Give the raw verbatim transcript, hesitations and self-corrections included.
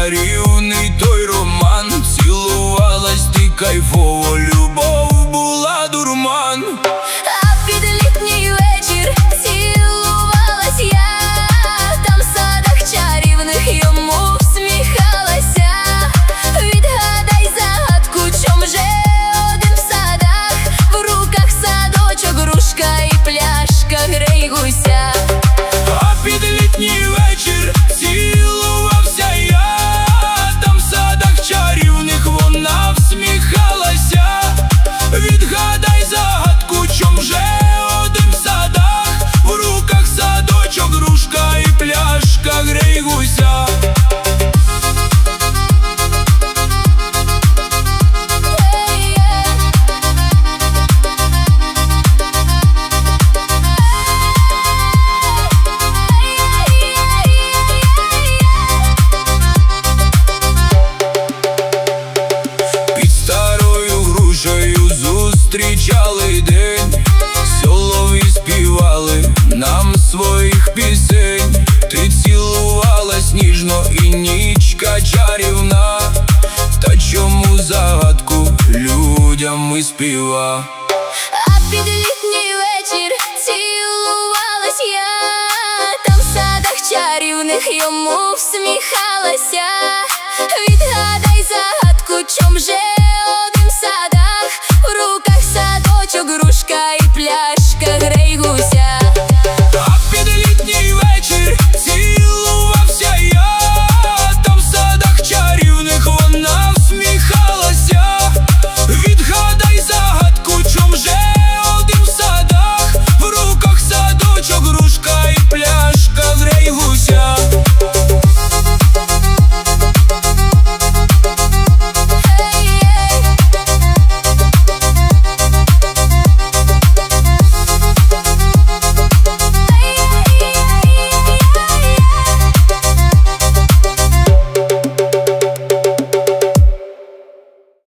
чарівний той роман. Цілувалась ти кайфово, любов була дурман. А під літній вечір цілувалась я, там в садах чарівних йому всміхалася. Відгадай загадку, чом же один в садах, в руках садочок, грушка і пляшка, грей гуся. А під літній вечір цілувався я, там в садах чарівних вона всміхалася. Відгадай загадку, чом же один в садах, в руках садочок, грушка і пляшка, грей гуся. Зустрічали день, солов'ї співали нам своїх пісень. Ти цілувалась ніжно і нічка чарівна, та чому загадку людям і співа? А під літній вечір цілувалась я, там в садах чарівних йому всміхалася.